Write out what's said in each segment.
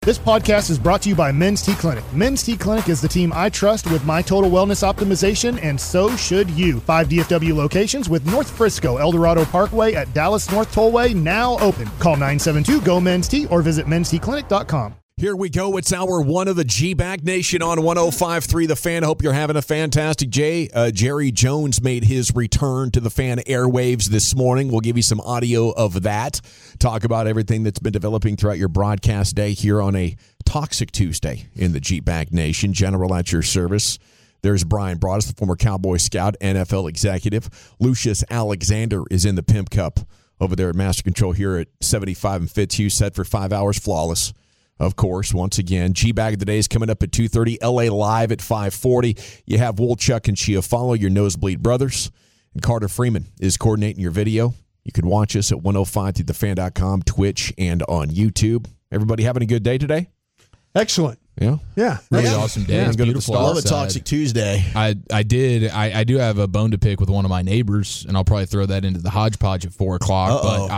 This podcast is brought to you by Men's T Clinic. Men's T Clinic is the team I trust with my total wellness optimization, and so should you. 5 DFW locations with North Frisco, Eldorado Parkway at Dallas North Tollway now open. Call 972-GO-MEN'S-T or visit mensteclinic.com. Here we go. It's hour one of the G-Bag Nation on 105.3 The Fan. Hope you're having a fantastic day. Jerry Jones made his return to the Fan airwaves this morning. We'll give you some audio of that. Talk about everything that's been developing throughout your broadcast day here on a Toxic Tuesday in the G-Bag Nation. General at your service. There's Brian Broaddus, the former Cowboy Scout, NFL executive. Lucius Alexander is in the Pimp Cup over there at Master Control here at 75 and Fitzhugh, set for 5 hours flawless. Of course, once again, G-Bag of the Day is coming up at 2:30, LA Live at 5:40. You have Wolchuk and Chiafalo, your Nosebleed brothers. And Carter Freeman is coordinating your video. You can watch us at 105thethefan.com, Twitch, and on YouTube. Everybody having a good day today? Excellent. Yeah. Really awesome day. It's beautiful. I love a Toxic Tuesday. I do have a bone to pick with one of my neighbors, and I'll probably throw that into the hodgepodge at 4 o'clock. But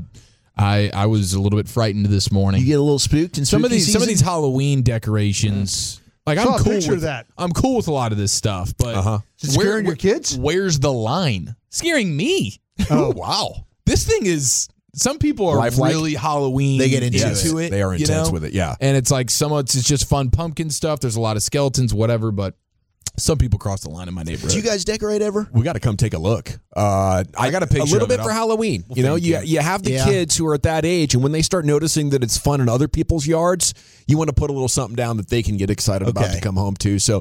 I was a little bit frightened this morning. You get a little spooked in some of these Halloween decorations. Like I'm cool with a lot of this stuff, but Is it scaring your kids? Where's the line? Scaring me. Oh, wow. This thing is. Some people are Lifelike. really Halloween. They get into it. They are intense with it, yeah. And it's like it's just fun pumpkin stuff. There's a lot of skeletons, whatever, but some people cross the line in my neighborhood. Do you guys decorate ever? We got to come take a look. I got a picture. A little bit for Halloween. You have the kids who are at that age, and when they start noticing that it's fun in other people's yards, you want to put a little something down that they can get excited about to come home to. So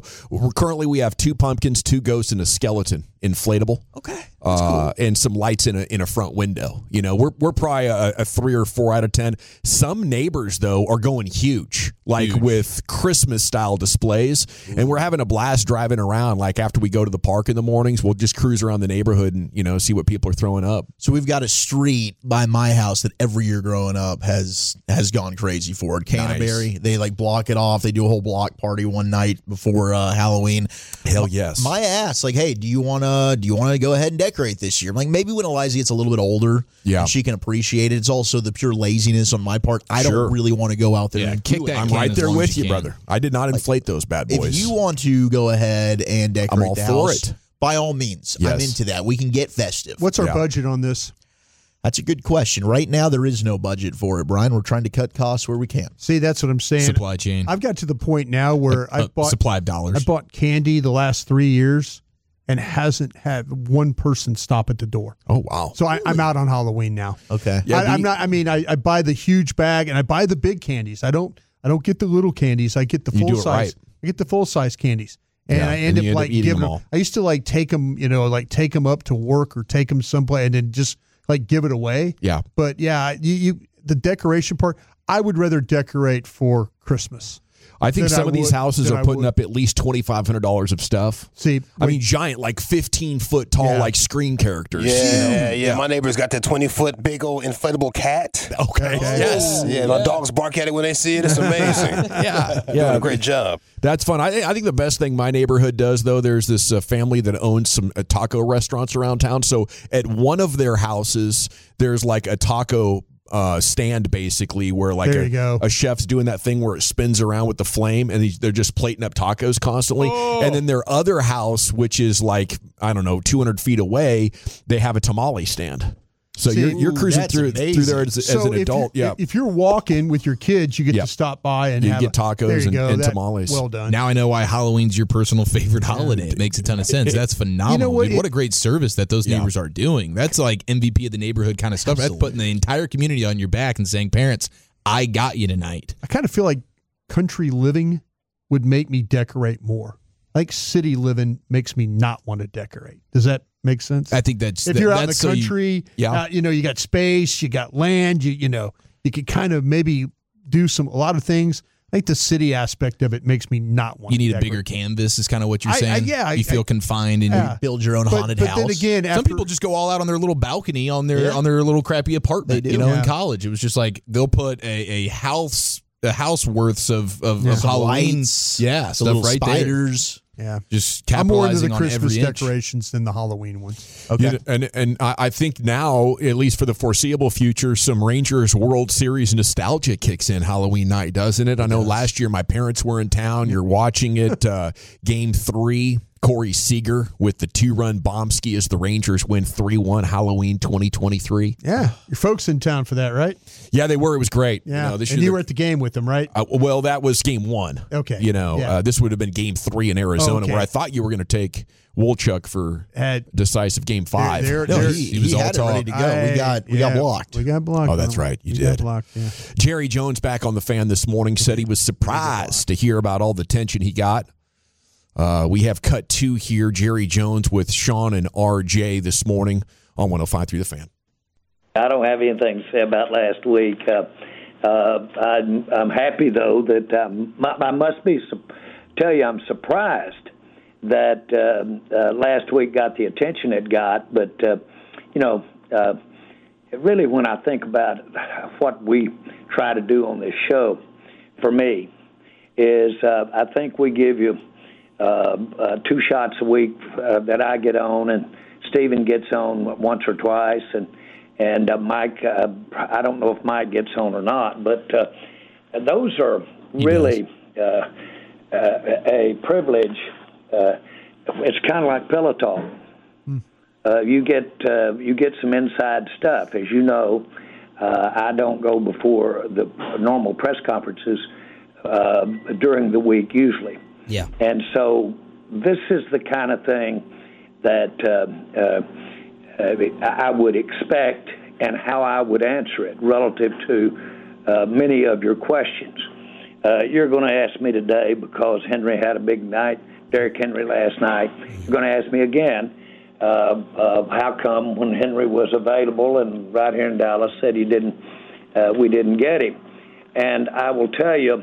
we have 2 pumpkins, 2 ghosts, and a skeleton inflatable. Okay. Cool. And some lights in a front window. We're probably a 3 or 4 out of 10. Some neighbors though are going huge, with Christmas style displays, and we're having a blast driving around. Like after we go to the park in the mornings, we'll just cruise around the neighborhood and see what people are throwing up. So we've got a street by my house that every year growing up has gone crazy for it. Canterbury, Nice. They block it off. They do a whole block party one night before Halloween. Hell yes. Maya asked, hey, do you want to go ahead and decorate this year? I'm like, maybe when Eliza gets a little bit older, and she can appreciate it. It's also the pure laziness on my part. I don't really want to go out there and kick do that. it. I'm right there with you, brother. I did not inflate those bad boys. If you want to go ahead and decorate I'm all the for house, it. by all means, Yes. I'm into that. We can get festive. What's our budget on this? That's a good question. Right now, there is no budget for it, Brian. We're trying to cut costs where we can. See, that's what I'm saying. Supply chain. I've got to the point now where I bought supply of dollars. I bought candy the last 3 years and hasn't had one person stop at the door. Oh wow! So I'm out on Halloween now. Okay. Yeah, I'm not. I mean, I buy the huge bag and I buy the big candies. I don't get the little candies. I get the You full do it size. right. I get the full size candies. And I end up you like eating giving them them. all. I used to take them, take them up to work or take them someplace and then just give it away. Yeah. But yeah, the decoration part, I would rather decorate for Christmas. I think than some I of these would- houses than are I putting would. up at least $2,500 of stuff. See, I mean, giant, 15-foot tall, Yeah. screen characters. Yeah. My neighbor's got that 20-foot big old inflatable cat. Okay. Yes. Yeah, my dogs bark at it when they see it. It's amazing. Yeah. Doing a great job. That's fun. I think the best thing my neighborhood does, though, there's this family that owns some taco restaurants around town. So at one of their houses, there's a taco stand basically where There you go. a chef's doing that thing where it spins around with the flame and they're just plating up tacos constantly. And then their other house, which is 200 feet away, they have a tamale stand. So See, you're cruising that's through amazing. there as an adult. If you're walking with your kids, you get to stop by and You have get tacos there you go. and That- tamales. Well done. Now I know why Halloween's your personal favorite holiday. It makes a ton of sense. That's phenomenal. what? Dude. What a great service that those neighbors are doing. That's like MVP of the neighborhood kind of stuff. That's putting the entire community on your back and saying, parents, I got you tonight. I kind of feel like country living would make me decorate more. Like city living makes me not want to decorate. Does that make sense? I think that's if you're out in the that's so you- country, yeah. you got space, you got land, you could kind of maybe do a lot of things. I think the city aspect of it makes me not want You to need a decorate. bigger canvas is kind of what you're saying. You feel I- confined and Yeah. Build your own haunted but house. then again, some after, people just go all out on their little balcony on their little crappy apartment. They do. In Yeah. college, it was just like they'll put a house worths of Some Halloween lights, stuff some little right there. spiders. Yeah. Just I'm more into capitalizing the on Christmas every inch. decorations than the Halloween ones. Okay. Yeah, and I think now, at least for the foreseeable future, some Rangers World Series nostalgia kicks in Halloween night, doesn't it? I know last year my parents were in town. You're watching it. Game 3, Corey Seager with the 2-run bomb ski as the Rangers win 3-1 Halloween 2023. Yeah. Your folks in town for that, right? Yeah, they were. It was great. Yeah. This and year you were at the game with them, right? well, that was game 1. Okay. This would have been game 3 in Arizona, where I thought you were going to take Wolchuk for decisive game 5. He was all had it ready to go. We got blocked. We got blocked. Oh, that's right. You we did. Got blocked, yeah. Jerry Jones back on the Fan this morning said he was surprised to hear about all the attention he got. We have cut 2 here. Jerry Jones with Sean and RJ this morning on 105.3 The Fan. I don't have anything to say about last week. I'm happy, though, that I must tell you I'm surprised that last week got the attention it got. But, really when I think about what we try to do on this show, for me, is I think we give you 2 shots a week that I get on, and Stephen gets on once or twice, and Mike, I don't know if Mike gets on or not, but those are really a privilege. It's kind of like Peloton. You get some inside stuff. As you know, I don't go before the normal press conferences during the week usually. Yeah. And so this is the kind of thing that I would expect and how I would answer it relative to many of your questions. You're going to ask me today because Henry had a big night, Derrick Henry last night. You're going to ask me again how come when Henry was available and right here in Dallas said we didn't get him. And I will tell you,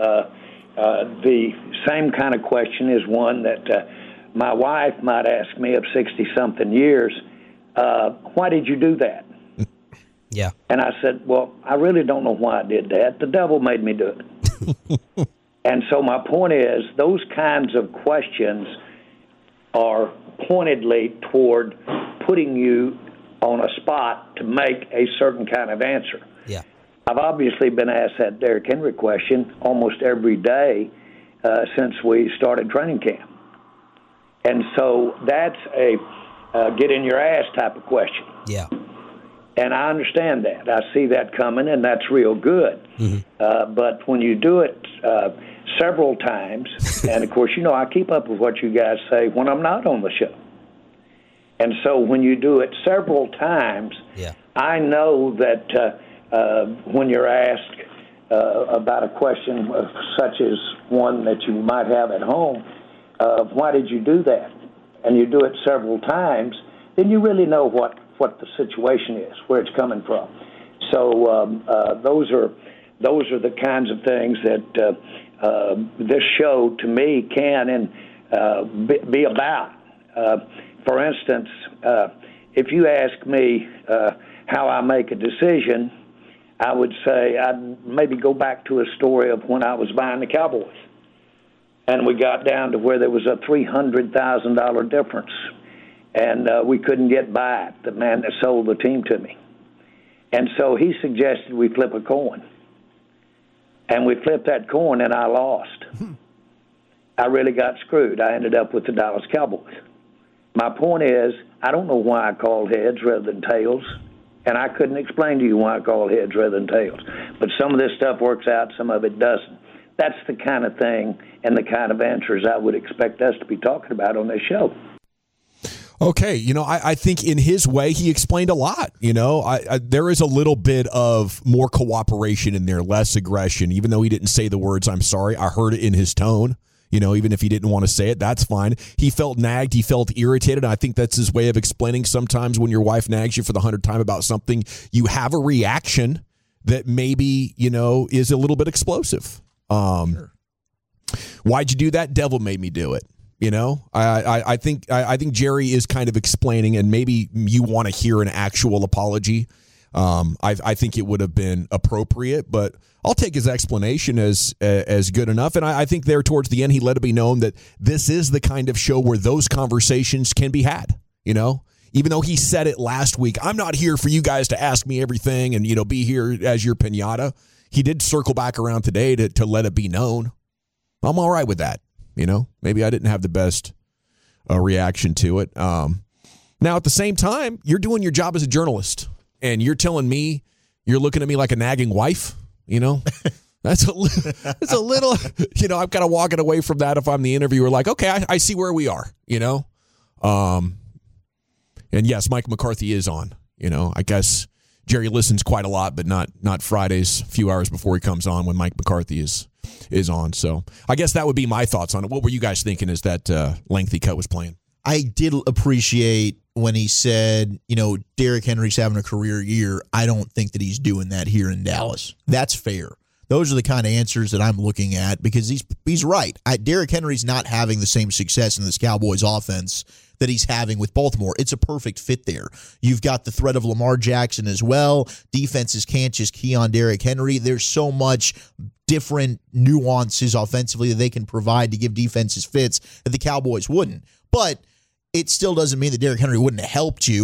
the same kind of question is one that my wife might ask me of 60-something years. Why did you do that? Yeah. And I said, well, I really don't know why I did that. The devil made me do it. And so my point is, those kinds of questions are pointedly toward putting you on a spot to make a certain kind of answer. Yeah. I've obviously been asked that Derrick Henry question almost every day since we started training camp. And so that's a get in your ass type of question. Yeah. And I understand that. I see that coming, and that's real good. Mm-hmm. But when you do it several times, and, of course, I keep up with what you guys say when I'm not on the show. And so when you do it several times, I know that when you're asked about a question such as one that you might have at home, why did you do that? And you do it several times, then you really know what the situation is, where it's coming from. So those are the kinds of things that this show, to me, can and be about. For instance, if you ask me how I make a decision, I would say I'd maybe go back to a story of when I was buying the Cowboys. And we got down to where there was a $300,000 difference. And we couldn't get by it, the man that sold the team to me. And so he suggested we flip a coin. And we flipped that coin, and I lost. I really got screwed. I ended up with the Dallas Cowboys. My point is, I don't know why I called heads rather than tails. And I couldn't explain to you why I called heads rather than tails. But some of this stuff works out, some of it doesn't. That's the kind of thing and the kind of answers I would expect us to be talking about on this show. Okay, I think in his way he explained a lot. There is a little bit of more cooperation in there, less aggression. Even though he didn't say the words "I'm sorry," I heard it in his tone. Even if he didn't want to say it, that's fine. He felt nagged. He felt irritated. And I think that's his way of explaining sometimes when your wife nags you for the 100th time about something, you have a reaction that maybe, is a little bit explosive. Sure. Why'd you do that? Devil made me do it. I think Jerry is kind of explaining, and maybe you want to hear an actual apology. I think it would have been appropriate, but I'll take his explanation as good enough. And I think there towards the end, he let it be known that this is the kind of show where those conversations can be had, Even though he said it last week, I'm not here for you guys to ask me everything and, be here as your pinata. He did circle back around today to let it be known. I'm all right with that. Maybe I didn't have the best reaction to it. Now, at the same time, you're doing your job as a journalist, and you're telling me you're looking at me like a nagging wife. That's a little. I'm kind of walking away from that if I'm the interviewer. Like, okay, I see where we are. And yes, Mike McCarthy is on. I guess Jerry listens quite a lot, but not Fridays, a few hours before he comes on when Mike McCarthy is on. So I guess that would be my thoughts on it. What were you guys thinking as that lengthy cut was playing? I did appreciate when he said, Derrick Henry's having a career year. I don't think that he's doing that here in Dallas. That's fair. Those are the kind of answers that I'm looking at because he's right. Derrick Henry's not having the same success in this Cowboys offense that he's having with Baltimore. It's a perfect fit there. You've got the threat of Lamar Jackson as well. Defenses can't just key on Derrick Henry. There's so much different nuances offensively that they can provide to give defenses fits that the Cowboys wouldn't. But it still doesn't mean that Derrick Henry wouldn't have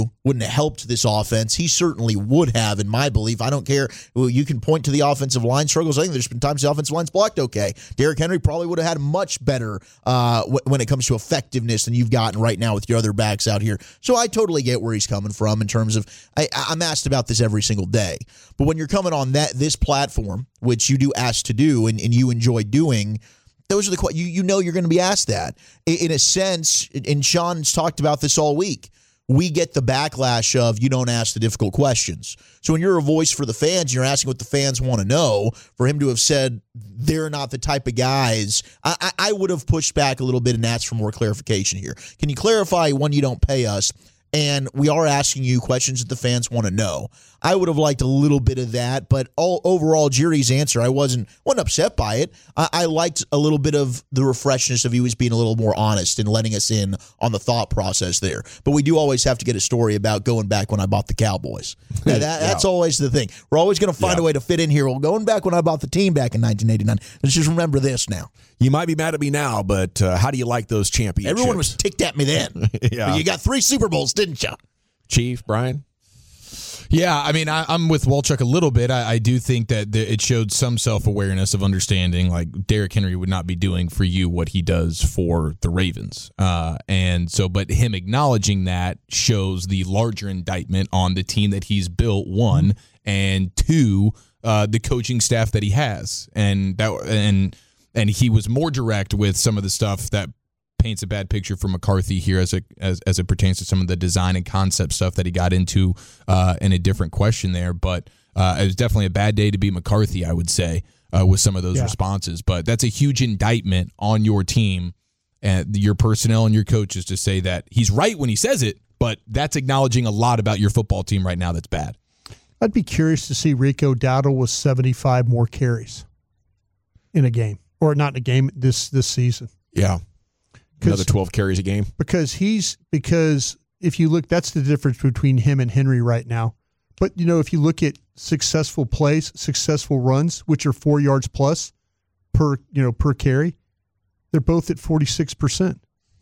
helped this offense. He certainly would have, in my belief. I don't care. Well, you can point to the offensive line struggles. I think there's been times the offensive line's blocked okay. Derrick Henry probably would have had much better when it comes to effectiveness than you've gotten right now with your other backs out here. So I totally get where he's coming from in terms of I'm asked about this every single day. But when you're coming on this platform, which you do ask to do and you enjoy doing, those are the you're going to be asked that. In a sense, and Sean's talked about this all week, we get the backlash of you don't ask the difficult questions. So when you're a voice for the fans, you're asking what the fans want to know. For him to have said they're not the type of guys, I would have pushed back a little bit and asked for more clarification here. Can you clarify when you don't pay us? And we are asking you questions that the fans want to know. I would have liked a little bit of that, but overall, Jerry's answer, I wasn't upset by it. I liked a little bit of the refreshness of he was being a little more honest and letting us in on the thought process there. But we do always have to get a story about going back when I bought the Cowboys. That's always the thing. We're always going to find a way to fit in here. Well, going back when I bought the team back in 1989. Let's just remember this now. You might be mad at me now, but how do you like those championships? Everyone was ticked at me then. Yeah. You got 3 Super Bowls, didn't you? Chief, Brian? Yeah, I mean, I'm with Walchuk a little bit. I do think that it showed some self-awareness of understanding, like Derrick Henry would not be doing for you what he does for the Ravens. But him acknowledging that shows the larger indictment on the team that he's built, one, and two, the coaching staff that he has. And he was more direct with some of the stuff that paints a bad picture for McCarthy here as it pertains to some of the design and concept stuff that he got into in a different question there. But it was definitely a bad day to be McCarthy, I would say, with some of those responses. But that's a huge indictment on your team and your personnel and your coaches to say that he's right when he says it, but that's acknowledging a lot about your football team right now that's bad. I'd be curious to see Rico Dowdle with 75 more carries in a game, or not in a game this season. Yeah. Another 12 carries a game. Because if you look, that's the difference between him and Henry right now. But, if you look at successful plays, successful runs, which are 4 yards plus per carry, they're both at 46%.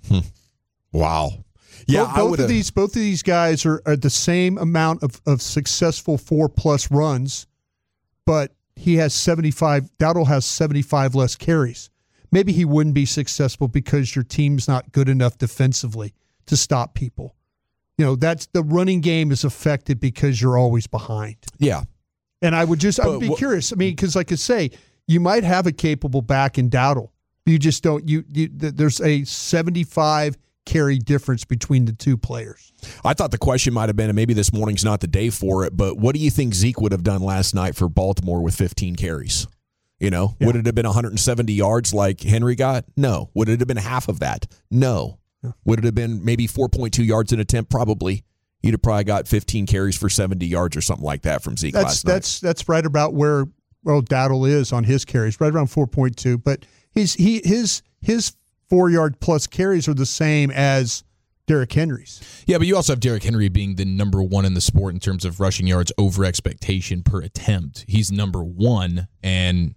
Wow. Yeah, both of these guys are the same amount of successful 4+ runs, but he has 75. Dowdle has 75 less carries. Maybe he wouldn't be successful because your team's not good enough defensively to stop people. That's the running game is affected because you're always behind. Yeah. And I would be curious. I mean, because like I say, you might have a capable back in Dowdle. You just don't. There's a 75 carry difference between the two players. I thought the question might have been, and maybe this morning's not the day for it, but what do you think Zeke would have done last night for Baltimore with 15 carries? Would it have been 170 yards like Henry got? No. Would it have been half of that? No. Yeah. Would it have been maybe 4.2 yards an attempt? Probably. You'd have probably got 15 carries for 70 yards or something like that from Zeke last night. That's right about where Dowdle is on his carries, right around 4.2. But his 4 yard plus carries are the same as Derrick Henry's. Yeah, but you also have Derrick Henry being the number one in the sport in terms of rushing yards over expectation per attempt. He's number one, and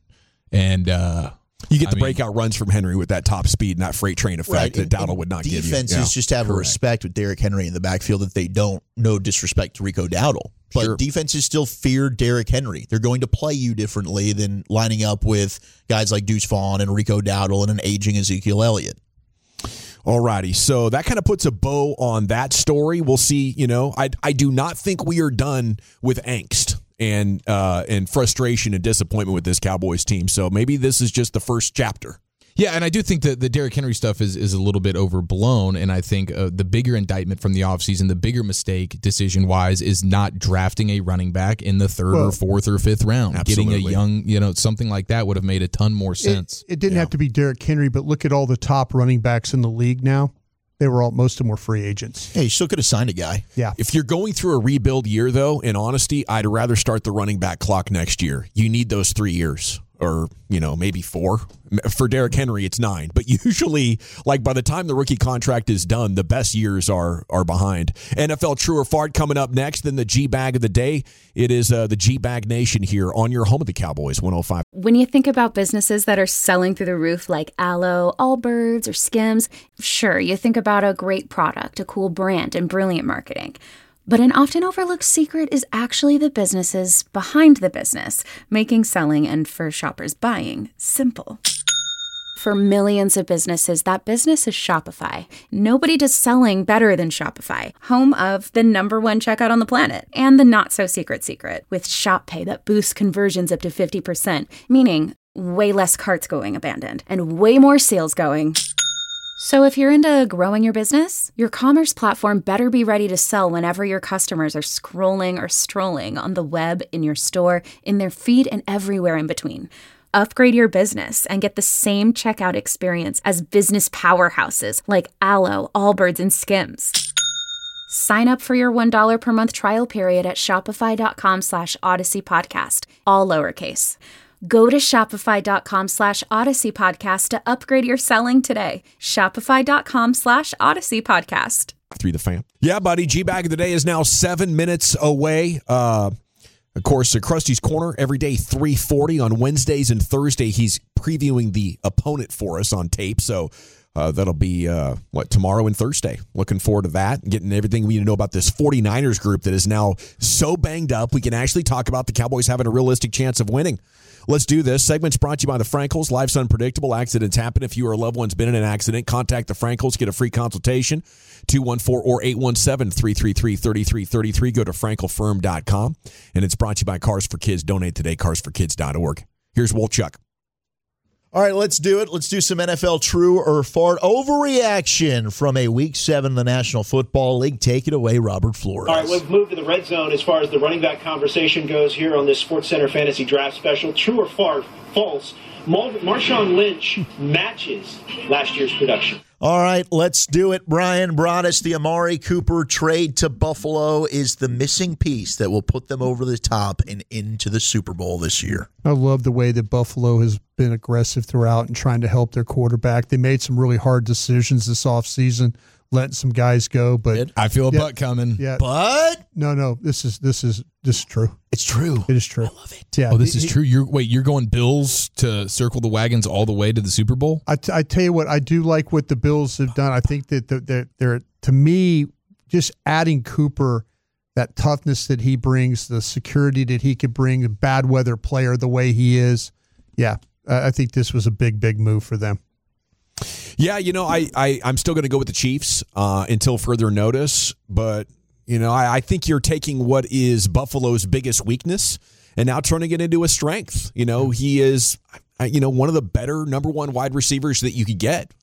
you get the breakout runs from Henry with that top speed and that freight train effect that Dowdle would not give you. Defenses just have a respect with Derrick Henry in the backfield that they don't. No disrespect to Rico Dowdle. But defenses still fear Derrick Henry. They're going to play you differently than lining up with guys like Deuce Vaughn and Rico Dowdle and an aging Ezekiel Elliott. All righty, so that kind of puts a bow on that story. We'll see. I do not think we are done with angst and frustration and disappointment with this Cowboys team. So maybe this is just the first chapter. Yeah, and I do think that the Derrick Henry stuff is a little bit overblown, and I think the bigger indictment from the offseason, the bigger mistake decision-wise, is not drafting a running back in the third or fourth or fifth round. Absolutely. Getting a young, something like that would have made a ton more sense. It didn't have to be Derrick Henry, but look at all the top running backs in the league now. Most of them were free agents. Hey, you still could have signed a guy. Yeah. If you're going through a rebuild year, though, in honesty, I'd rather start the running back clock next year. You need those 3 years. Or, maybe 4. For Derrick Henry, it's 9. But usually, by the time the rookie contract is done, the best years are behind. NFL True or Fart coming up next. Then the G-Bag of the day. It is the G-Bag Nation here on your home of the Cowboys, 105. When you think about businesses that are selling through the roof like Aloe, Allbirds, or Skims, sure, you think about a great product, a cool brand, and brilliant marketing. But an often overlooked secret is actually the businesses behind the business, making selling and for shoppers buying simple. For millions of businesses, that business is Shopify. Nobody does selling better than Shopify, home of the #1 checkout on the planet and the not-so-secret secret with Shop Pay that boosts conversions up to 50%, meaning way less carts going abandoned and way more sales going. So if you're into growing your business, your commerce platform better be ready to sell whenever your customers are scrolling or strolling on the web, in your store, in their feed, and everywhere in between. Upgrade your business and get the same checkout experience as business powerhouses like Aloe, Allbirds, and Skims. Sign up for your $1 per month trial period at shopify.com/Odyssey Podcast, all lowercase. Go to shopify.com/Odyssey Podcast to upgrade your selling today. Shopify.com/Odyssey Podcast. Through the fan. Yeah, buddy. G-Bag of the day is now 7 minutes away. Of course, Krusty's Corner every day, 3:40 on Wednesdays and Thursday. He's previewing the opponent for us on tape. So that'll be, tomorrow and Thursday. Looking forward to that. Getting everything we need to know about this 49ers group that is now so banged up. We can actually talk about the Cowboys having a realistic chance of winning. Let's do this. Segment's brought to you by the Frankels. Life's unpredictable. Accidents happen. If you or a loved one's been in an accident, contact the Frankels. Get a free consultation. 214 or 817-333-3333. Go to frankelfirm.com. And it's brought to you by Cars for Kids. Donate today, carsforkids.org. Here's Wolchuk. All right, let's do it. Let's do some NFL True or Fart overreaction from a Week 7 in the National Football League. Take it away, Robert Flores. All right, we've moved to the red zone as far as the running back conversation goes here on this SportsCenter Fantasy Draft Special. True or Fart? False. Marshawn Lynch matches last year's production. All right, let's do it. Brian Broaddus, the Amari Cooper trade to Buffalo is the missing piece that will put them over the top and into the Super Bowl this year. I love the way that Buffalo has been aggressive throughout and trying to help their quarterback. They made some really hard decisions this offseason, letting some guys go. But I feel a butt coming. Yeah, but no, this is true. It's true. It is true. I love it. Yeah. Oh, this is true. You're going Bills to circle the wagons all the way to the Super Bowl? I tell you what, I do like what the Bills have done. I think that they're to me, just adding Cooper, that toughness that he brings, the security that he could bring, the bad weather player the way he is. Yeah, I think this was a big move for them. Yeah, I'm still going to go with the Chiefs until further notice. But, I think you're taking what is Buffalo's biggest weakness and now turning it into a strength. He is, one of the better number one wide receivers that you could get.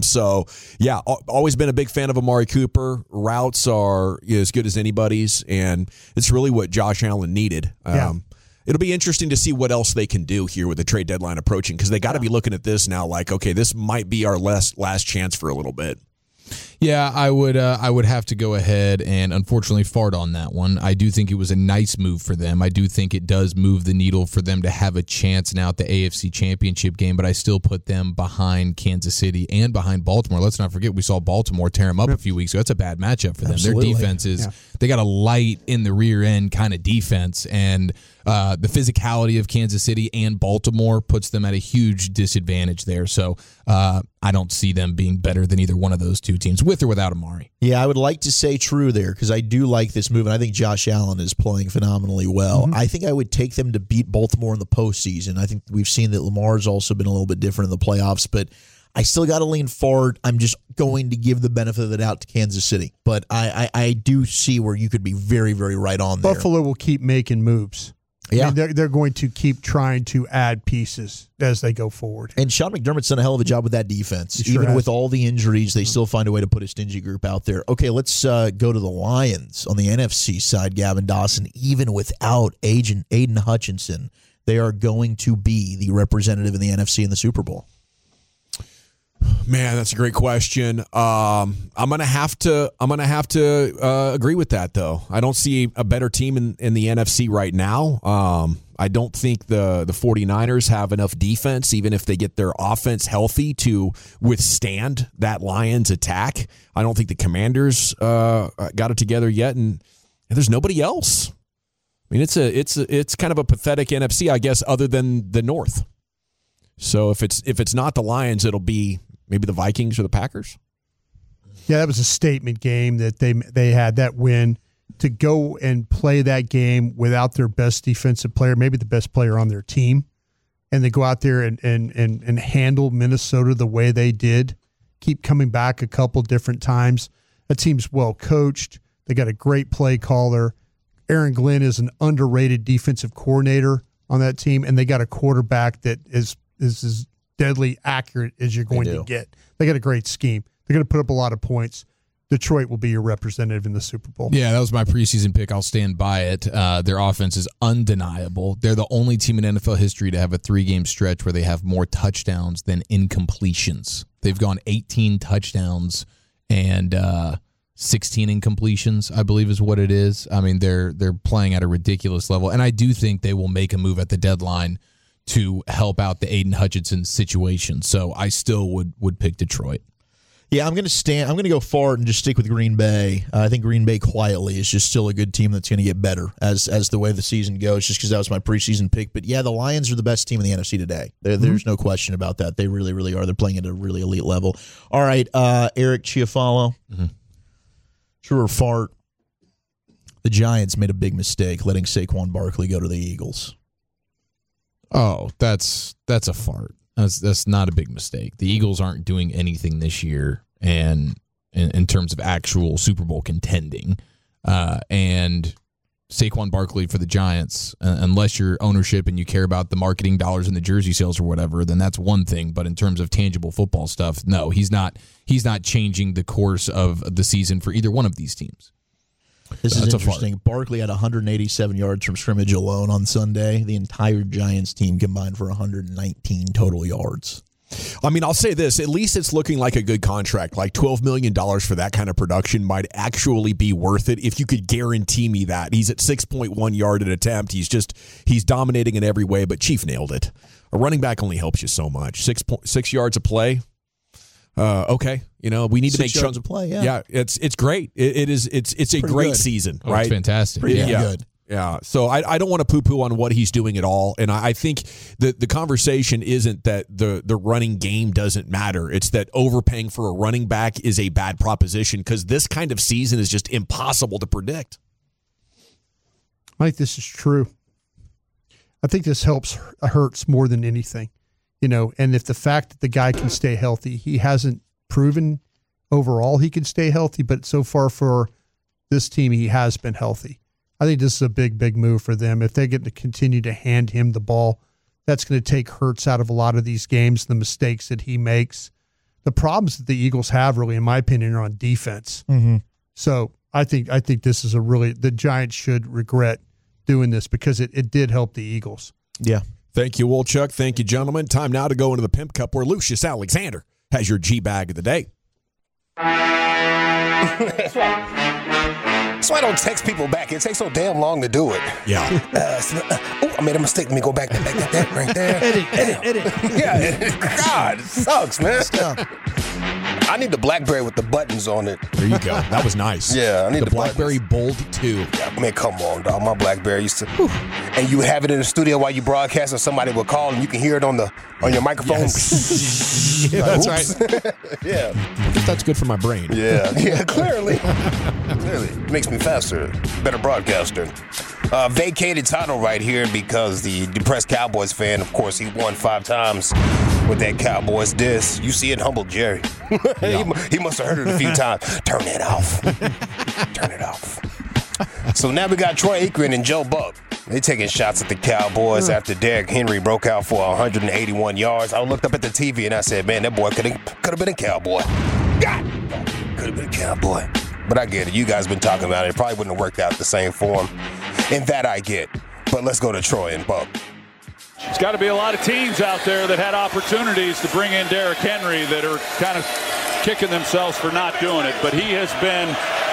Always been a big fan of Amari Cooper. Routes are as good as anybody's, and it's really what Josh Allen needed. It'll be interesting to see what else they can do here with the trade deadline approaching, because they got to be looking at this now like, okay, this might be our last chance for a little bit. Yeah, I would have to go ahead and unfortunately fart on that one. I do think it was a nice move for them. I do think it does move the needle for them to have a chance now at the AFC Championship game, but I still put them behind Kansas City and behind Baltimore. Let's not forget we saw Baltimore tear them up a few weeks ago. That's a bad matchup for them. Absolutely. Their defense is they got a light in the rear end kind of defense, and the physicality of Kansas City and Baltimore puts them at a huge disadvantage there. So I don't see them being better than either one of those two teams, with or without Amari. Yeah, I would like to say true there because I do like this move, and I think Josh Allen is playing phenomenally well. I think I would take them to beat Baltimore in the postseason. I think we've seen that Lamar's also been a little bit different in the playoffs, but I still got to lean forward. I'm just going to give the benefit of the doubt to Kansas City, but I do see where you could be very, very right on there. Buffalo will keep making moves. Yeah. I mean, they're going to keep trying to add pieces as they go forward. And Sean McDermott's done a hell of a job with that defense. He sure Even has. with all the injuries, they still find a way to put a stingy group out there. Okay, let's go to the Lions on the NFC side, Gavin Dawson. Even without Aiden Hutchinson, they are going to be the representative in the NFC in the Super Bowl. Man, that's a great question. I'm gonna have to agree with that, though. I don't see a better team in the NFC right now. I don't think the 49ers have enough defense, even if they get their offense healthy, to withstand that Lions attack. I don't think the Commanders got it together yet, and there's nobody else. I mean, it's kind of a pathetic NFC, I guess, other than the North. So if it's not the Lions, it'll be maybe the Vikings or the Packers. Yeah, that was a statement game that they had that win to go and play that game without their best defensive player, maybe the best player on their team, and they go out there and handle Minnesota the way they did, keep coming back a couple different times. That team's well coached. They got a great play caller. Aaron Glenn is an underrated defensive coordinator on that team, and they got a quarterback that is as deadly accurate as you're going to get. They got a great scheme. They're going to put up a lot of points. Detroit will be your representative in the Super Bowl. Yeah, that was my preseason pick. I'll stand by it. Their offense is undeniable. They're the only team in NFL history to have a 3-game stretch where they have more touchdowns than incompletions. They've gone 18 touchdowns and 16 incompletions, I believe is what it is. I mean, they're playing at a ridiculous level, and I do think they will make a move at the deadline to help out the Aiden Hutchinson situation. So I still would pick Detroit. Yeah, I'm going to go forward and just stick with Green Bay. I think Green Bay quietly is just still a good team that's going to get better as the way the season goes, just because that was my preseason pick. But yeah, the Lions are the best team in the NFC today. There's no question about that. They really, really are. They're playing at a really elite level. All right, Eric Chiafalo. True or fart? The Giants made a big mistake letting Saquon Barkley go to the Eagles. Oh, that's a fart. That's not a big mistake. The Eagles aren't doing anything this year, and in terms of actual Super Bowl contending, and Saquon Barkley for the Giants, unless you're ownership and you care about the marketing dollars and the jersey sales or whatever, then that's one thing. But in terms of tangible football stuff, no, he's not changing the course of the season for either one of these teams. This is interesting. Barkley had 187 yards from scrimmage alone on Sunday. The entire Giants team combined for 119 total yards. I mean, I'll say this. At least it's looking like a good contract. Like $12 million for that kind of production might actually be worth it if you could guarantee me that. He's at 6.1 yard an attempt. He's dominating in every way, but Chief nailed it. A running back only helps you so much. 6 yards a play. Okay, we need to make 6 yards of play. Yeah, it's great. It's a great good. season, Oh, right? It's fantastic. Pretty good. Yeah. So I don't want to poo-poo on what he's doing at all, and I think the conversation isn't that the running game doesn't matter. It's that overpaying for a running back is a bad proposition because this kind of season is just impossible to predict. I think this is true. I think this hurts more than anything. And if the fact that the guy can stay healthy, he hasn't proven overall he can stay healthy, but so far for this team, he has been healthy. I think this is a big, big move for them. If they get to continue to hand him the ball, that's going to take Hurts out of a lot of these games, the mistakes that he makes. The problems that the Eagles have, really, in my opinion, are on defense. Mm-hmm. So I think this is the Giants should regret doing this because it did help the Eagles. Yeah. Thank you, Wolchuk. Thank you, gentlemen. Time now to go into the Pimp Cup where Lucius Alexander has your G-Bag of the day. That's why I don't text people back. It takes so damn long to do it. Yeah. I made a mistake. Let me go back to that right there. Edit. Yeah. God, it sucks, man. I need the BlackBerry with the buttons on it. There you go. That was nice. Yeah, I need the BlackBerry Bold 2. Yeah, man, come on, dog. My BlackBerry used to, and you have it in the studio while you broadcast, and somebody will call, and you can hear it on your microphone. Yes. Yeah, that's right. Yeah, I think that's good for my brain. yeah, clearly, it makes me faster, better broadcaster. Vacated title right here because the depressed Cowboys fan, of course, he won 5 times with that Cowboys diss. You see it, humble Jerry. He must have heard it a few times. Turn it off. Turn it off. So now we got Troy Aikman and Joe Buck. They taking shots at the Cowboys after Derrick Henry broke out for 181 yards. I looked up at the TV and I said, man, that boy could have been a Cowboy. God, could have been a Cowboy. But I get it. You guys been talking about it. It probably wouldn't have worked out the same for him. And that I get. But let's go to Troy and Buck. There's got to be a lot of teams out there that had opportunities to bring in Derrick Henry that are kind of kicking themselves for not doing it. But he has been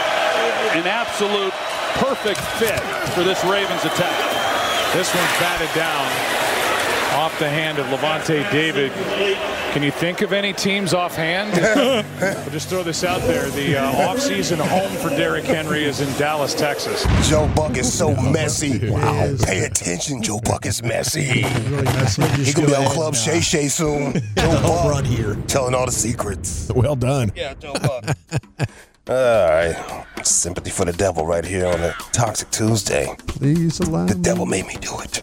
an absolute perfect fit for this Ravens attack. This one's batted down off the hand of Levante David. Can you think of any teams offhand? We'll just throw this out there. The offseason home for Derrick Henry is in Dallas, Texas. Joe Buck is so messy. Wow. Pay attention. Joe Buck is messy. Really messy. He could be on Club Shay Shay soon. Joe Buck run here. Telling all the secrets. Well done. Yeah, Joe Buck. All right. Sympathy for the devil right here on a Toxic Tuesday. Please allow The devil made me do it.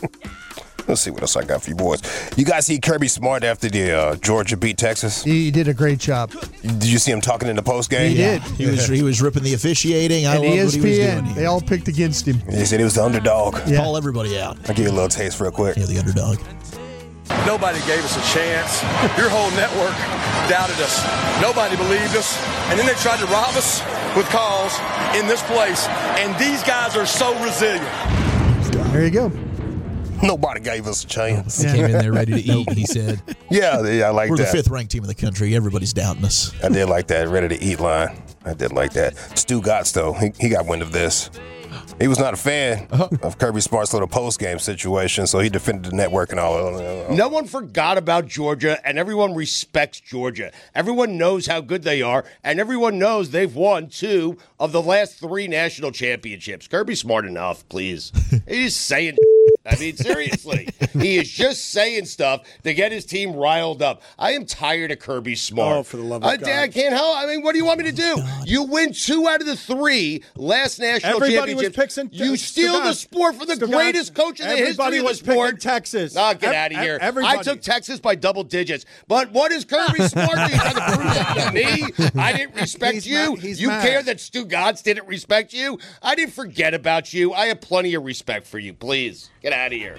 Let's see what else I got for you boys. You guys see Kirby Smart after the Georgia beat Texas? He did a great job. Did you see him talking in the postgame? He did. He was ripping the officiating. I And love what he was ESPN, doing. they all picked against him. He said he was the underdog. Yeah. Call everybody out. I'll give you a little taste real quick. Yeah, the underdog. Nobody gave us a chance. Your whole network doubted us. Nobody believed us. And then they tried to rob us with calls in this place. And these guys are so resilient. There you go. Nobody gave us a chance. He came in there ready to eat, he said. Yeah, I like We're that. the 5th ranked team in the country. Everybody's doubting us. I did like that ready to eat line. I did like that. Stu Gotts, though, he got wind of this. He was not a fan of Kirby Smart's little post-game situation, so he defended the network and all. No one forgot about Georgia, and everyone respects Georgia. Everyone knows how good they are, and everyone knows they've won 2 of the last 3 national championships. Kirby's smart enough, please. He's saying I mean, seriously. He is just saying stuff to get his team riled up. I am tired of Kirby Smart. Oh, for the love of God. I can't help. I mean, what do you want me to do? You win 2 out of the 3 last national championships. You steal the sport from the greatest coach in the history of the sport. Texas. Oh, get out of here. Everybody. I took Texas by double digits. But what is Kirby Smart? You trying to prove that to me? I didn't respect you. You care that Stu Gotts didn't respect you? I didn't forget about you. I have plenty of respect for you. Please, get out of here.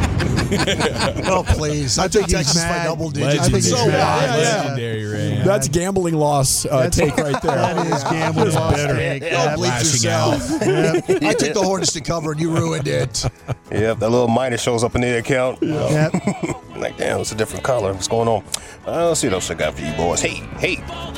Oh, please. I took Texas by double digits. Legendary. So Legendary, Ray. That's gambling loss take right there. That is gambling loss take. Don't bleep yourself. Yep. I took the Hornets to cover and you ruined it. Yep, that little minus shows up in the account. Yep. Like, damn, it's a different color. What's going on? Let's see what else I got for you boys. Hey.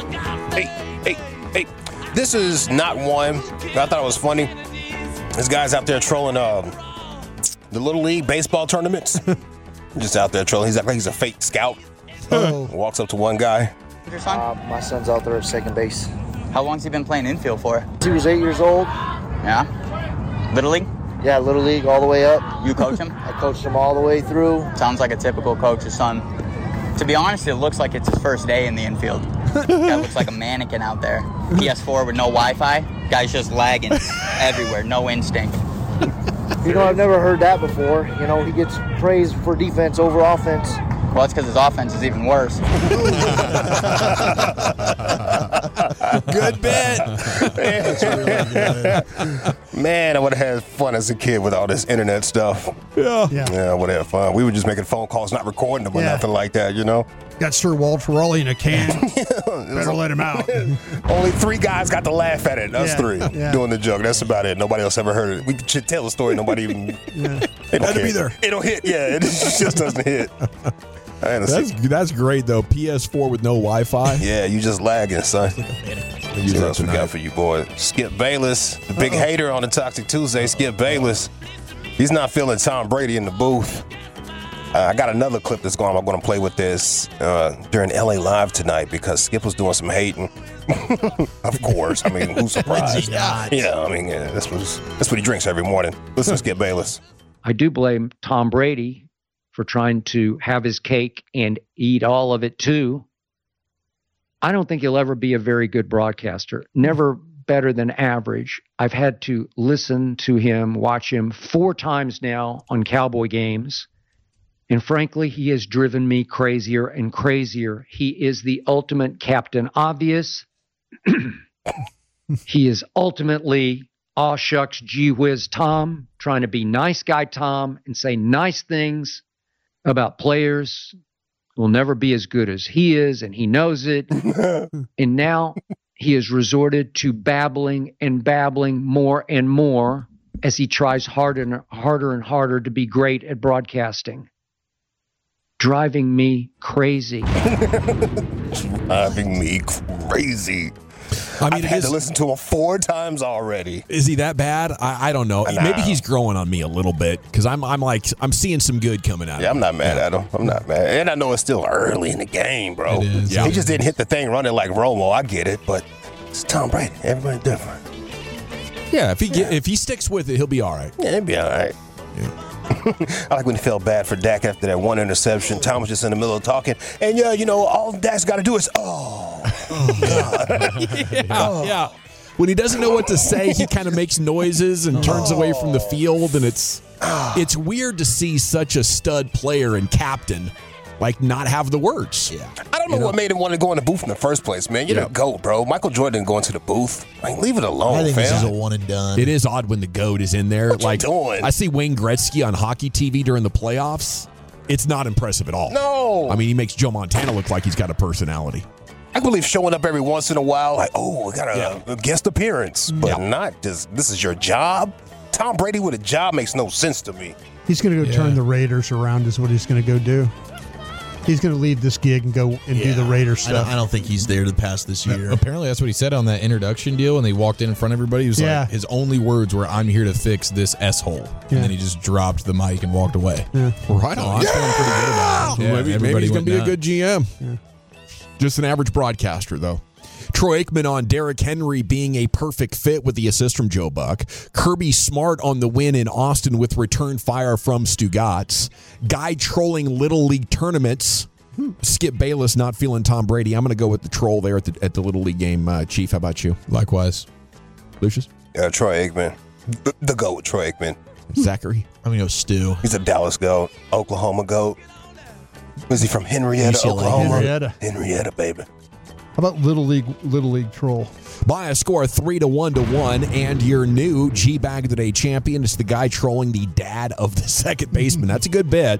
This is not one, but I thought it was funny. This guy's out there trolling the Little League baseball tournaments. Just out there trolling. He's acting like he's a fake scout. Walks up to one guy. Your son? My son's out there at second base. How long's he been playing infield for? He was 8 years old. Yeah? Little League? Yeah, Little League all the way up. You coach him? I coached him all the way through. Sounds like a typical coach's son. To be honest, it looks like it's his first day in the infield. Guy looks like a mannequin out there. PS4 with no Wi-Fi. Guy's just lagging everywhere, no instinct. You know, I've never heard that before. You know, he gets praised for defense over offense. Well, it's because his offense is even worse. Good bit. That's really good. Man, I would have had fun as a kid with all this internet stuff. Yeah, I would have had fun. We were just making phone calls, not recording them or nothing like that, you know? Got Sir Walter Raleigh in a can. Better let him out. Only 3 guys got to laugh at it. Us 3 yeah. doing the joke. That's about it. Nobody else ever heard it. We should tell the story. Nobody even. It had to be there. It'll hit. Yeah, it just doesn't hit. That's great though. PS4 with no Wi-Fi. Yeah, you just lagging, son. Use See what that else we tonight. got for you, boy. Skip Bayless, the big hater on the Toxic Tuesday. Skip Bayless. He's not feeling Tom Brady in the booth. I got another clip that's going. I'm going to play with this during LA Live tonight because Skip was doing some hating. Of course. I mean, who's surprised? Yeah, I mean, that's what he drinks every morning. Listen to Skip Bayless. I do blame Tom Brady for trying to have his cake and eat all of it too. I don't think he'll ever be a very good broadcaster. Never better than average. I've had to listen to him, watch him 4 times now on Cowboy games. And frankly, he has driven me crazier and crazier. He is the ultimate Captain Obvious. He is ultimately, aw shucks, gee whiz Tom, trying to be nice guy Tom and say nice things about players who will never be as good as he is, and he knows it. And now he has resorted to babbling and babbling more and more as he tries harder and harder to be great at broadcasting. Driving me crazy. Driving me crazy. I mean, I've had to listen to him 4 times already. Is he that bad? I don't know. Maybe he's growing on me a little bit because I'm seeing some good coming out. Yeah, I'm not mad at him. I'm not mad, and I know it's still early in the game, bro. It is. Yeah. He just didn't hit the thing running like Romo. I get it, but it's Tom Brady. Everybody different. Yeah, if he sticks with it, he'll be all right. Yeah, he'll be all right. Yeah. I like when he felt bad for Dak after that 1 interception. Tom was just in the middle of talking, and all Dak's got to do is, God. Yeah. When he doesn't know what to say, he kind of makes noises and turns away from the field, and it's weird to see such a stud player and captain not have the words. Yeah. I don't know what made him want to go in the booth in the first place, man. You're the GOAT, bro. Michael Jordan didn't go into the booth. Leave it alone, I think fam. this is a one and done. It is odd when the GOAT is in there. What you doing? I see Wayne Gretzky on hockey TV during the playoffs. It's not impressive at all. No. I mean, he makes Joe Montana look like he's got a personality. I believe showing up every once in a while, we got a guest appearance, but not just, this is your job? Tom Brady with a job makes no sense to me. He's going to go turn the Raiders around is what he's going to go do. He's going to leave this gig and go and do the Raiders stuff. I don't think he's there to pass this year. Apparently, that's what he said on that introduction deal when they walked in front of everybody. He was like, his only words were, "I'm here to fix this S-hole." And then he just dropped the mic and walked away. Right on. He's feeling pretty good about it. Maybe he's going to be a went good GM. Yeah. Just an average broadcaster, though. Troy Aikman on Derrick Henry being a perfect fit with the assist from Joe Buck. Kirby Smart on the win in Austin with return fire from Stugatz. Guy trolling Little League tournaments. Skip Bayless not feeling Tom Brady. I'm going to go with the troll there at the Little League game. Chief, how about you? Likewise. Lucius? Troy Aikman. The GOAT, Troy Aikman. Zachary? I'm going to go Stu. He's a Dallas GOAT. Oklahoma GOAT. Was he from Henrietta, Oklahoma? Henrietta, baby. How about Little League troll? By a score of 3-1, and your new G-Bag of the Day champion is the guy trolling the dad of the second baseman. That's a good bit.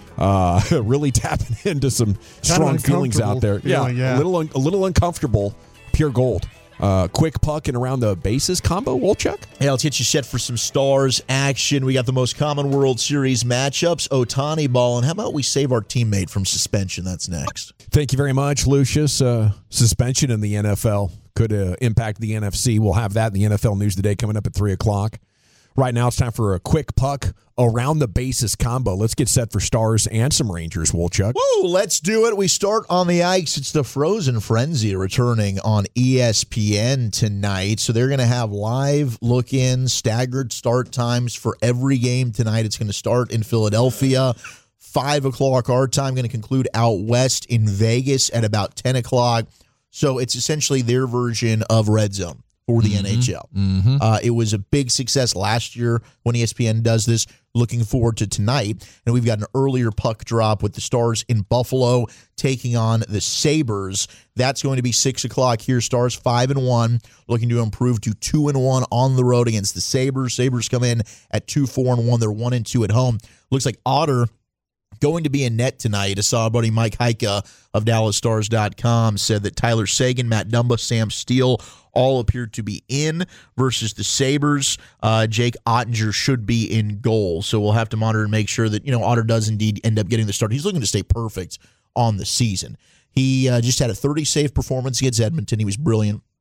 Really tapping into some strong feelings out there. A little uncomfortable. Pure gold. Quick puck and around the bases combo, Wolchuk? Yeah, let's get you set for some Stars action. We got the most common World Series matchups, Ohtani ball, and how about we save our teammate from suspension? That's next. Thank you very much, Lucius. Suspension in the NFL could impact the NFC. We'll have that in the NFL News Today coming up at 3 o'clock. Right now, it's time for a quick puck around the bases combo. Let's get set for Stars and some Rangers, Wolchuk. Woo, let's do it. We start on the ice. It's the Frozen Frenzy returning on ESPN tonight. So they're going to have live look-in, staggered start times for every game tonight. It's going to start in Philadelphia, 5 o'clock our time, going to conclude out west in Vegas at about 10 o'clock. So it's essentially their version of Red Zone for the NHL. It was a big success last year when ESPN does this. Looking forward to tonight. And we've got an earlier puck drop with the Stars in Buffalo taking on the Sabres. That's going to be 6 o'clock here. Stars 5-1, looking to improve to 2-1 on the road against the Sabres. Sabres come in at 2-4-1. They're 1-2 at home. Looks like Otter going to be in net tonight. I saw our buddy Mike Heike of DallasStars.com said that Tyler Seguin, Matt Dumba, Sam Steele all appeared to be in versus the Sabres. Jake Ottinger should be in goal. So we'll have to monitor and make sure that, Otter does indeed end up getting the start. He's looking to stay perfect on the season. He just had a 30-save performance against Edmonton. He was brilliant.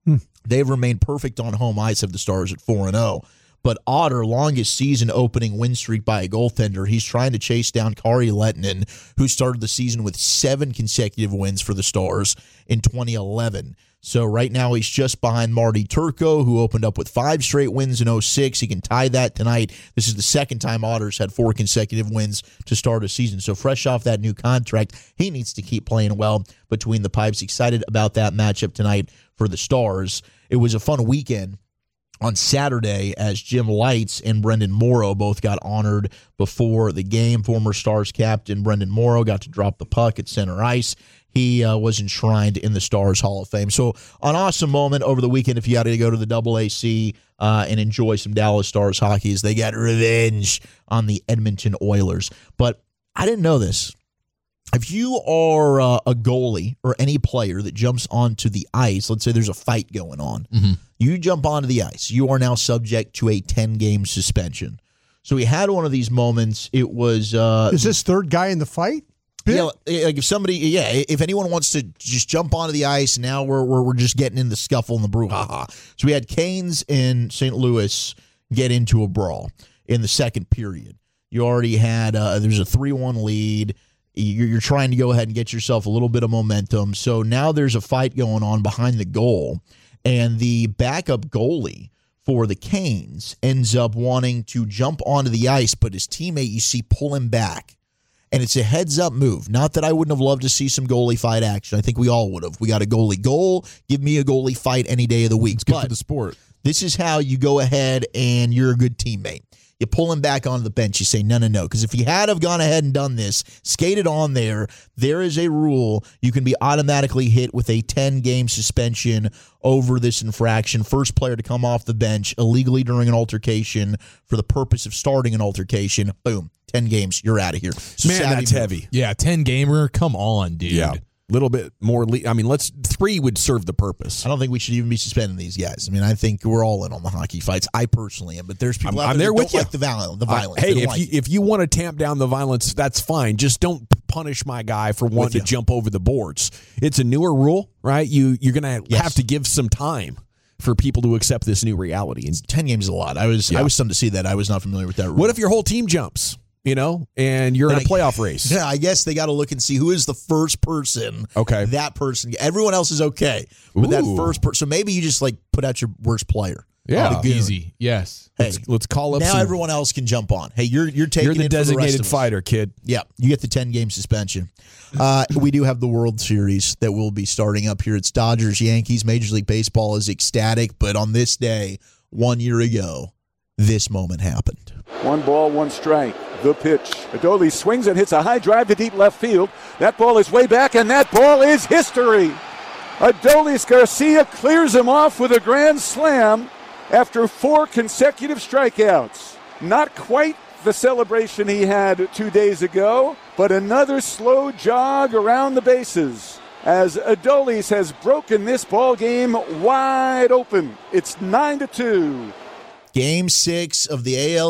They've remained perfect on home ice of the Stars at 4-0. But Otter, longest season opening win streak by a goaltender. He's trying to chase down Kari Lehtinen, who started the season with 7 consecutive wins for the Stars in 2011. So right now he's just behind Marty Turco, who opened up with 5 straight wins in 2006. He can tie that tonight. This is the second time Otters had 4 consecutive wins to start a season. So fresh off that new contract, he needs to keep playing well between the pipes. Excited about that matchup tonight for the Stars. It was a fun weekend on Saturday as Jim Lights and Brendan Morrow both got honored before the game. Former Stars captain Brendan Morrow got to drop the puck at center ice. He was enshrined in the Stars Hall of Fame. So an awesome moment over the weekend if you got to go to the AAC and enjoy some Dallas Stars hockey as they got revenge on the Edmonton Oilers. But I didn't know this. If you are a goalie or any player that jumps onto the ice, let's say there's a fight going on, you jump onto the ice, you are now subject to a 10-game suspension. So we had one of these moments. It was... is this third guy in the fight? Yeah, like if anyone wants to just jump onto the ice, now we're just getting in the scuffle and the brouhaha. So we had Canes in St. Louis get into a brawl in the second period. You already had there's a 3-1 lead. You're trying to go ahead and get yourself a little bit of momentum. So now there's a fight going on behind the goal, and the backup goalie for the Canes ends up wanting to jump onto the ice, but his teammate, you see, pull him back. And it's a heads-up move. Not that I wouldn't have loved to see some goalie fight action. I think we all would have. We got a goalie goal. Give me a goalie fight any day of the week. It's good for the sport. This is how you go ahead and you're a good teammate. You pull him back onto the bench. You say, no. Because if he had have gone ahead and done this, skated on there is a rule. You can be automatically hit with a 10-game suspension over this infraction. First player to come off the bench illegally during an altercation for the purpose of starting an altercation, boom, 10 games, you're out of here. So man, that's heavy. Yeah, 10-gamer, come on, dude. Yeah. A little bit more. 3 would serve the purpose. I don't think we should even be suspending these guys. I mean, I think we're all in on the hockey fights. I personally am, but there's people out there that don't like the violence. Hey, if you want to tamp down the violence, that's fine. Just don't punish my guy for wanting to jump over the boards. It's a newer rule, right? You're going to have to give some time for people to accept this new reality. And 10 games is a lot. I was stunned to see that. I was not familiar with that rule. What if your whole team jumps? And you're in a playoff race. Yeah, I guess they got to look and see who is the first person. Okay. That person. Everyone else is okay. But that first person. So maybe you just put out your worst player. Yeah. Easy. Yes. Hey, let's call up. Now everyone else can jump on. Hey, you're taking the it designated for the fighter, kid. Yeah. You get the 10-game suspension. We do have the World Series that will be starting up here. It's Dodgers-Yankees. Major League Baseball is ecstatic. But on this day, 1 year ago, this moment happened. 1 ball, 1 strike. The pitch. Adolis swings and hits a high drive to deep left field. That ball is way back, and that ball is history. Adolis Garcia clears him off with a grand slam after 4 consecutive strikeouts. Not quite the celebration he had 2 days ago, but another slow jog around the bases as Adolis has broken this ball game wide open. It's 9-2. Game 6 of the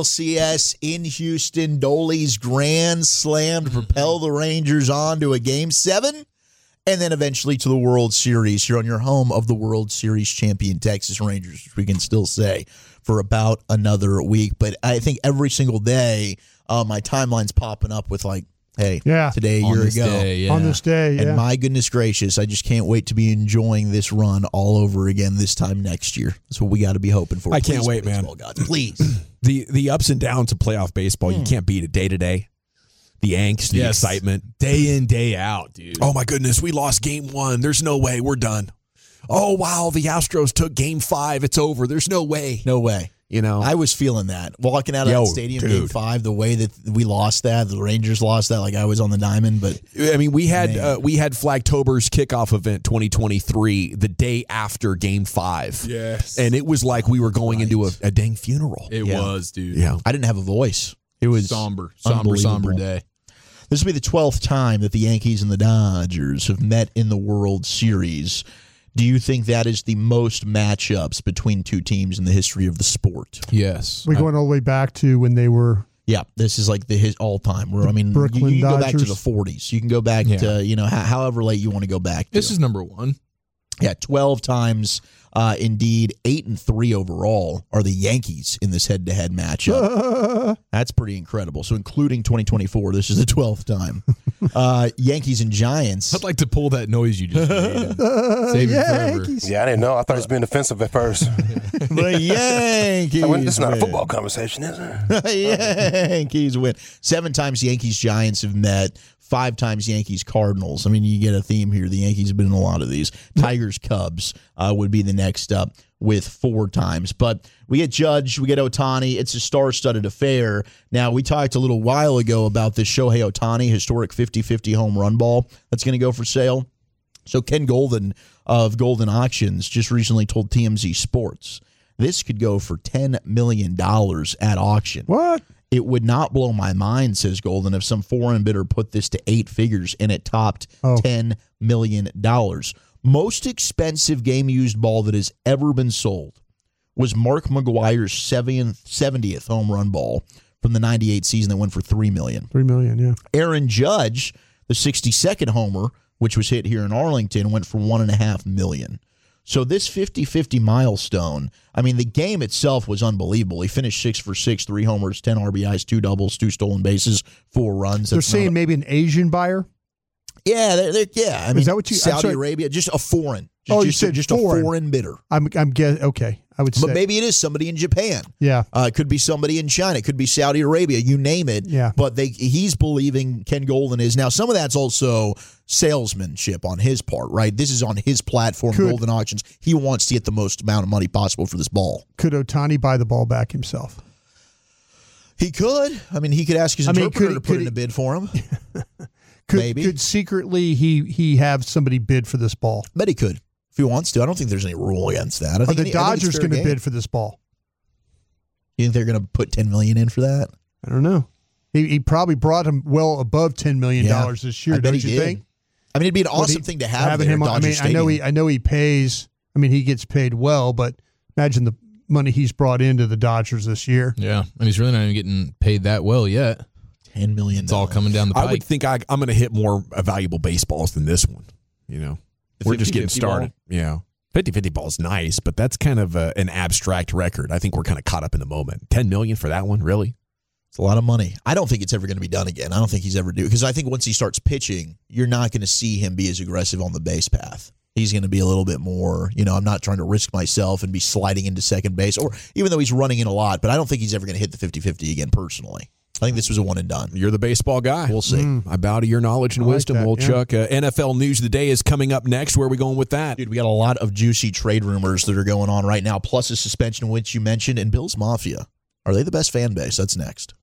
ALCS in Houston. Dolis grand slam to propel the Rangers on to a Game 7 and then eventually to the World Series here on your home of the World Series champion Texas Rangers, which we can still say for about another week. But I think every single day my timeline's popping up with hey, today, a year ago. On this day, And my goodness gracious, I just can't wait to be enjoying this run all over again this time next year. That's what we got to be hoping for. I can't wait, man. Gods, please. The ups and downs of playoff baseball, you can't beat it day to day. The angst, the excitement. Day in, day out, dude. Oh, my goodness, we lost Game 1. There's no way. We're done. Oh, wow, the Astros took Game 5. It's over. There's no way. No way. I was feeling that. Walking out of that stadium, Game 5, the way that we lost that, the Rangers lost that, I was on the diamond. But I mean, we had Flagtober's kickoff event 2023 the day after Game 5. Yes. And it was like we were going into a dang funeral. It was, dude. Yeah. I didn't have a voice. It was somber day. This will be the 12th time that the Yankees and the Dodgers have met in the World Series. Do you think that is the most matchups between two teams in the history of the sport? Yes. We're going all the way back to when they were. Yeah, this is his all-time. You can go back to the 40s. You can go back to, however late you want to go back to. This is number 1. Yeah, 12 times. Indeed, 8-3 overall are the Yankees in this head-to-head matchup. That's pretty incredible. So including 2024, this is the 12th time. Yankees and Giants. I'd like to pull that noise you just made. Save it forever. Yeah, I didn't know. I thought it was being offensive at first. The Yankees. This is not a football conversation, is it? Yankees win. 7 times Yankees Giants have met. 5 times Yankees Cardinals. I mean, you get a theme here. The Yankees have been in a lot of these. Tigers Cubs would be the next up with 4 times. But we get Judge, we get Ohtani. It's a star-studded affair. Now, we talked a little while ago about this Shohei Ohtani historic 50-50 home run ball that's going to go for sale. So Ken Golden of Golden Auctions just recently told TMZ Sports this could go for $10 million at auction. What? It would not blow my mind, says Golden, if some foreign bidder put this to 8 figures and it topped $10 million. Most expensive game-used ball that has ever been sold was Mark McGwire's 70th home run ball from the 98 season that went for $3 million. $3 million, yeah. Aaron Judge, the 62nd homer, which was hit here in Arlington, went for $1.5 million. So this 50-50 milestone, I mean, the game itself was unbelievable. He finished 6 for 6, 3 homers, 10 RBIs, 2 doubles, 2 stolen bases, 4 runs. They're saying maybe an Asian buyer? Yeah, yeah. I mean, is that what you, Saudi Arabia, just a foreign. You said just foreign. A foreign bidder. I'm guessing. Okay, I would say. But maybe it is somebody in Japan. Yeah. It could be somebody in China. It could be Saudi Arabia. You name it. Yeah. But he's believing Ken Golden is. Now, some of that's also salesmanship on his part, right? This is on his platform, Golden Auctions. He wants to get the most amount of money possible for this ball. Could Ohtani buy the ball back himself? He could. I mean, he could ask his interpreter to put in a bid for him. Could secretly he have somebody bid for this ball? Bet he could. If he wants to. I don't think there's any rule against that. Are the Dodgers going to bid for this ball? You think they're going to put $10 million in for that? I don't know. He probably brought him well above $10 million this year, don't you think? I mean, it'd be an awesome thing to have there him. at Dodger Stadium. I know he pays. I mean, he gets paid well, but imagine the money he's brought into the Dodgers this year. Yeah, and he's really not even getting paid that well yet. $10 million. It's all coming down the pike. I would think I'm going to hit more valuable baseballs than this one. You know, we're just getting started. Ball? Yeah. 50-50 ball is nice, but that's kind of an abstract record. I think we're kind of caught up in the moment. $10 million for that one, really? It's a lot of money. I don't think it's ever going to be done again. I don't think he's ever due. Because I think once he starts pitching, you're not going to see him be as aggressive on the base path. He's going to be a little bit more, I'm not trying to risk myself and be sliding into second base, or even though he's running in a lot, but I don't think he's ever going to hit the 50-50 again personally. I think this was a one and done. You're the baseball guy. We'll see. I bow to your knowledge and wisdom, Wolchuk. NFL News of the Day is coming up next. Where are we going with that? Dude, we got a lot of juicy trade rumors that are going on right now, plus a suspension which you mentioned, and Bills Mafia. Are they the best fan base? That's next.